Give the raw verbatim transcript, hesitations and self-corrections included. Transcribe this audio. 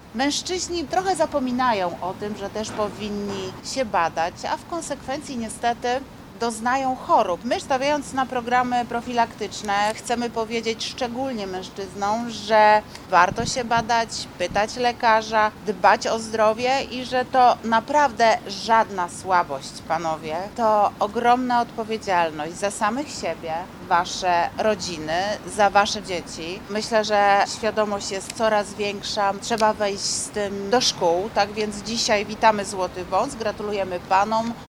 Mężczyźni trochę zapominają o tym, że też powinni się badać, a w konsekwencji niestety doznają chorób. My, stawiając na programy profilaktyczne, chcemy powiedzieć szczególnie mężczyznom, że warto się badać, pytać lekarza, dbać o zdrowie i że to naprawdę żadna słabość, panowie. To ogromna odpowiedzialność za samych siebie, wasze rodziny, za wasze dzieci. Myślę, że świadomość jest coraz większa. Trzeba wejść z tym do szkół, tak więc dzisiaj witamy Złoty Wąs, gratulujemy panom.